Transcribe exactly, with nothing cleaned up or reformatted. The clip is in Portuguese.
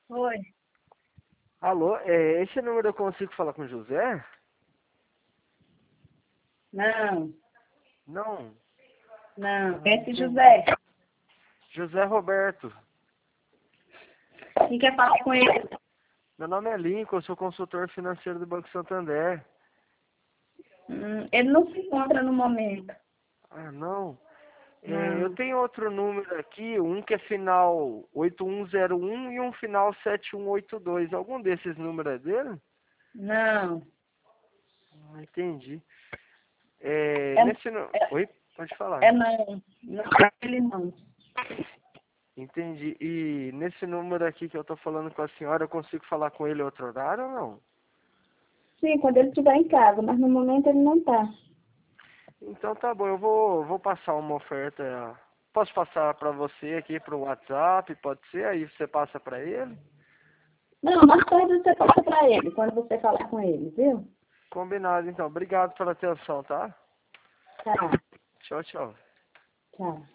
Oi. Alô, é, esse número eu consigo falar com o José? Não, Não. não. Ah, Esse entendi. José. José Roberto. Quem quer falar com ele? Meu nome é Lincoln, eu sou consultor financeiro do Banco Santander. Hum, ele não se encontra no momento. Ah, não. É, eu Não, tenho outro número aqui, um que é final oito um zero um e um final sete um oito dois. Algum desses números é dele? não. Ah, entendi. É, É, nesse nu... é, Oi, pode é falar. não. Não é ele não. Entendi. E nesse número aqui que eu tô falando com a senhora, eu consigo falar com ele outro horário ou não? Sim, quando ele estiver em casa, mas no momento ele não está. Então tá bom, eu vou, vou passar uma oferta. Posso passar para você aqui pro WhatsApp, pode ser? Aí você passa para ele? Não, mais tarde você passa para ele, quando você falar com ele, viu? Combinado então. Obrigado pela atenção, tá? Tá, Tchau, tchau. tchau.